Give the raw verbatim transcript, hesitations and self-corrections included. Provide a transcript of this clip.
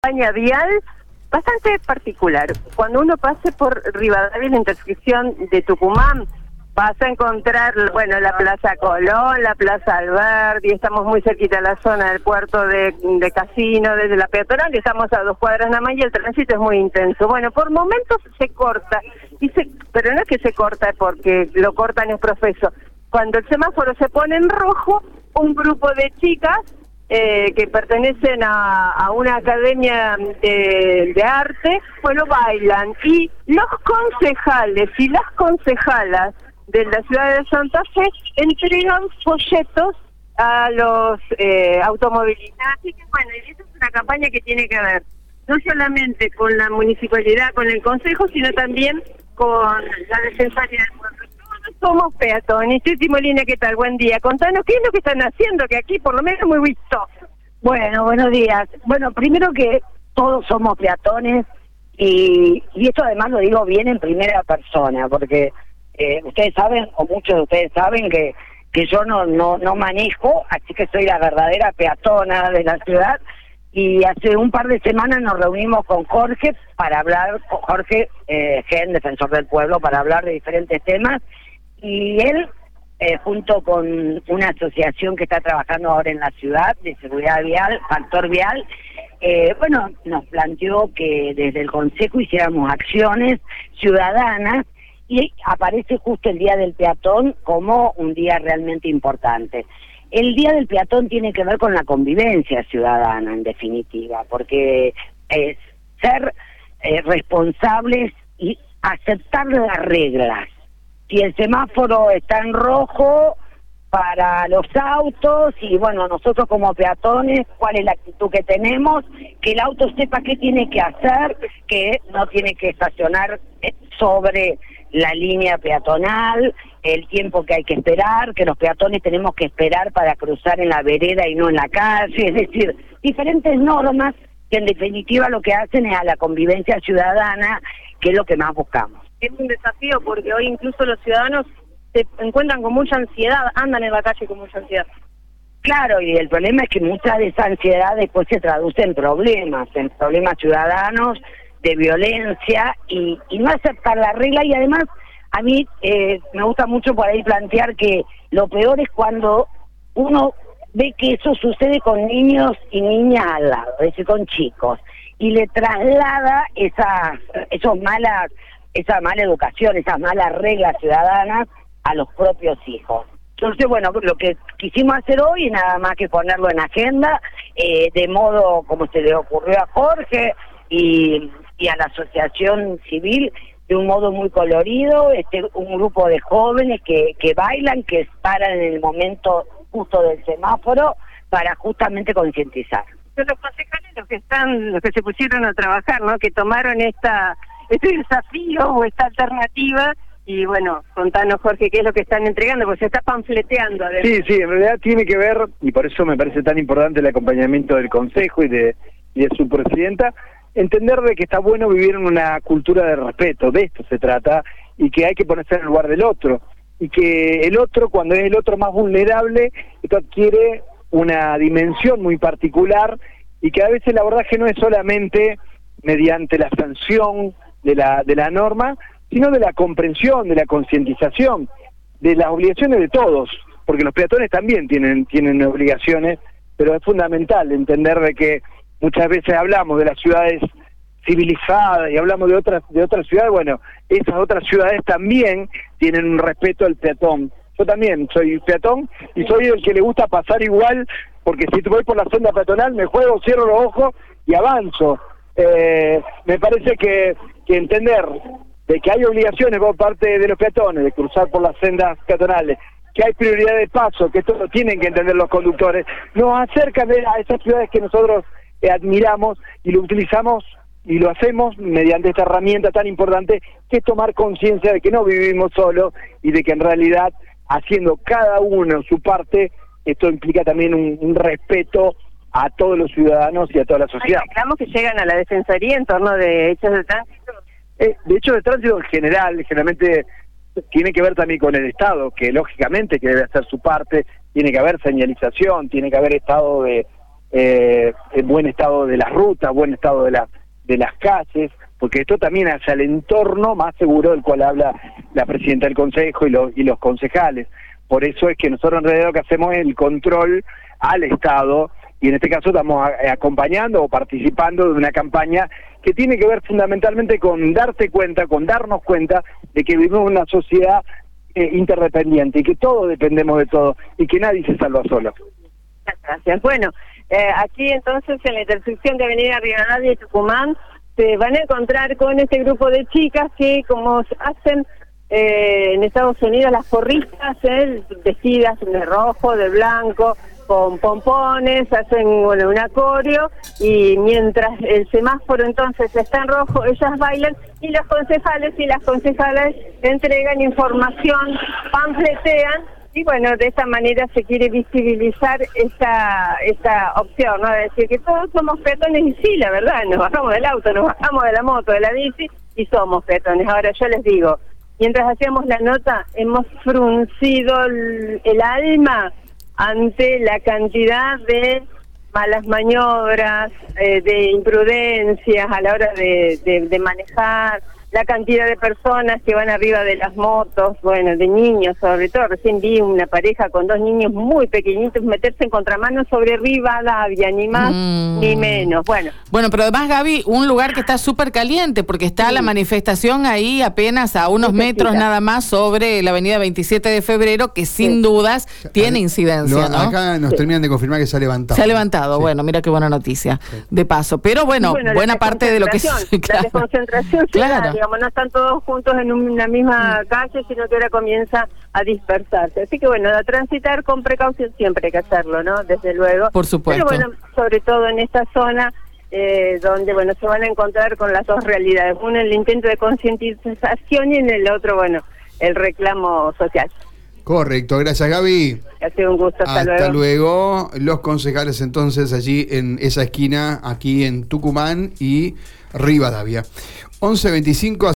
Campaña vial bastante particular. Cuando uno pase por Rivadavia, la intersección de Tucumán, vas a encontrar, bueno, la Plaza Colón, la Plaza Alberdi, estamos muy cerquita de la zona del puerto de, de Casino, desde la peatonal, estamos a dos cuadras nada más y el tránsito es muy intenso. Bueno, por momentos se corta, y se, pero no es que se corta porque lo cortan es profeso. Cuando el semáforo se pone en rojo, un grupo de chicas Eh, que pertenecen a, a una academia de, de arte, bueno, bailan, y los concejales y las concejalas de la ciudad de Santa Fe entregan folletos a los eh, automovilistas. Así que bueno, y esa es una campaña que tiene que ver no solamente con la municipalidad, con el consejo, sino también con la Defensoría del Pueblo. Somos peatones. Tuti Molina, ¿qué tal? Buen día. Contanos qué es lo que están haciendo, que aquí por lo menos muy visto. Bueno, buenos días. Bueno, primero que todos somos peatones y, y esto además lo digo bien en primera persona, porque eh, ustedes saben, o muchos de ustedes saben, que, que yo no, no, no manejo, así que soy la verdadera peatona de la ciudad. Y hace un par de semanas nos reunimos con Jorge para hablar, con Jorge eh, Gen, defensor del pueblo, para hablar de diferentes temas. Y él, eh, junto con una asociación que está trabajando ahora en la ciudad de seguridad vial, Factor Vial, eh, bueno, nos planteó que desde el Consejo hiciéramos acciones ciudadanas y aparece justo el Día del Peatón como un día realmente importante. El Día del Peatón tiene que ver con la convivencia ciudadana, en definitiva, porque es ser eh, responsables y aceptar las reglas. Si el semáforo está en rojo para los autos y bueno, nosotros como peatones, ¿cuál es la actitud que tenemos? Que el auto sepa qué tiene que hacer, que no tiene que estacionar sobre la línea peatonal, el tiempo que hay que esperar, que los peatones tenemos que esperar para cruzar en la vereda y no en la calle, es decir, diferentes normas que en definitiva lo que hacen es a la convivencia ciudadana, que es lo que más buscamos. Es un desafío porque hoy incluso los ciudadanos se encuentran con mucha ansiedad, andan en la calle con mucha ansiedad. Claro, y el problema es que mucha de esa ansiedad después se traduce en problemas, en problemas ciudadanos, de violencia, y, y no aceptar la regla. Y además, a mí eh, me gusta mucho por ahí plantear que lo peor es cuando uno ve que eso sucede con niños y niñas al lado, es decir, con chicos, y le traslada esas, esos malas... esa mala educación, esas malas reglas ciudadanas a los propios hijos. Entonces, bueno, lo que quisimos hacer hoy es nada más que ponerlo en agenda, eh, de modo como se le ocurrió a Jorge y, y a la asociación civil, de un modo muy colorido, este un grupo de jóvenes que, que bailan, que paran en el momento justo del semáforo para justamente concientizar. Son los concejales los que están, los que se pusieron a trabajar, ¿no? Que tomaron esta este desafío o esta alternativa, y bueno, contanos, Jorge, qué es lo que están entregando, porque se está panfleteando. Además. Sí, sí, en realidad tiene que ver, y por eso me parece tan importante el acompañamiento del Consejo y de, y de su presidenta, entender de que está bueno vivir en una cultura de respeto, de esto se trata, y que hay que ponerse en el lugar del otro, y que el otro, cuando es el otro más vulnerable, esto adquiere una dimensión muy particular, y que a veces la verdad es que no es solamente mediante la sanción de la de la norma, sino de la comprensión, de la concientización, de las obligaciones de todos, porque los peatones también tienen tienen obligaciones, pero es fundamental entender de que muchas veces hablamos de las ciudades civilizadas y hablamos de otras de otras ciudades, bueno, esas otras ciudades también tienen un respeto al peatón. Yo también soy peatón y soy el que le gusta pasar igual, porque si voy por la senda peatonal me juego, cierro los ojos y avanzo. Eh, me parece que, que entender de que hay obligaciones por parte de los peatones de cruzar por las sendas peatonales, que hay prioridad de paso, que esto lo tienen que entender los conductores, nos acercan a esas ciudades que nosotros eh, admiramos y lo utilizamos y lo hacemos mediante esta herramienta tan importante que es tomar conciencia de que no vivimos solos y de que en realidad haciendo cada uno su parte, esto implica también un, un respeto a todos los ciudadanos y a toda la sociedad. Hay reclamos que llegan a la Defensoría en torno de hechos de tránsito. Eh, de hecho, de tránsito en general, generalmente tiene que ver también con el Estado, que lógicamente que debe hacer su parte, tiene que haber señalización, tiene que haber estado de, eh, el buen estado de las rutas, buen estado de, la, de las calles, porque esto también hace al entorno más seguro del cual habla la presidenta del Consejo y los, y los concejales. Por eso es que nosotros en realidad lo que hacemos es el control al Estado, y en este caso estamos a, acompañando o participando de una campaña que tiene que ver fundamentalmente con darte cuenta, con darnos cuenta de que vivimos en una sociedad eh, interdependiente y que todos dependemos de todo y que nadie se salva solo. Gracias. Bueno, eh, aquí entonces en la intersección de Avenida Rivadavia y Tucumán se van a encontrar con este grupo de chicas que, como hacen eh, en Estados Unidos las porristas, eh, vestidas de rojo, de blanco, con pompones, hacen bueno, un acorio, y mientras el semáforo entonces está en rojo, ellas bailan y los concejales y las concejales entregan información, panfletean, y bueno, de esta manera se quiere visibilizar esta esta opción, ¿no? De decir que todos somos peatones, y sí, la verdad, nos bajamos del auto, nos bajamos de la moto, de la bici, y somos peatones. Ahora yo les digo, mientras hacíamos la nota, hemos fruncido el, el alma ante la cantidad de malas maniobras, eh, de imprudencias a la hora de, de, de manejar, la cantidad de personas que van arriba de las motos, bueno, de niños sobre todo. Recién vi una pareja con dos niños muy pequeñitos meterse en contramano sobre Rivadavia, ni más mm. ni menos. Bueno, bueno, pero además, Gaby, un lugar que está súper caliente, porque está sí. la manifestación ahí apenas a unos Necesita. metros nada más sobre la avenida veintisiete de febrero, que sin sí. dudas tiene incidencia, Lo, ¿no? Acá nos sí. terminan de confirmar que se ha levantado. Se ha levantado, sí. bueno, mira qué buena noticia, sí. de paso. Pero bueno, bueno buena parte de lo que... Claro. La desconcentración, claro. digamos, no están todos juntos en una misma calle, sino que ahora comienza a dispersarse. Así que bueno, a transitar con precaución siempre hay que hacerlo, ¿no? Desde luego. Por supuesto. Pero bueno, sobre todo en esta zona eh, donde, bueno, se van a encontrar con las dos realidades. Uno, el intento de concientización, y en el otro, bueno, el reclamo social. Correcto, gracias, Gaby. Ha sido un gusto, hasta, hasta luego. luego. Los concejales entonces allí en esa esquina, aquí en Tucumán y Rivadavia. once veinticinco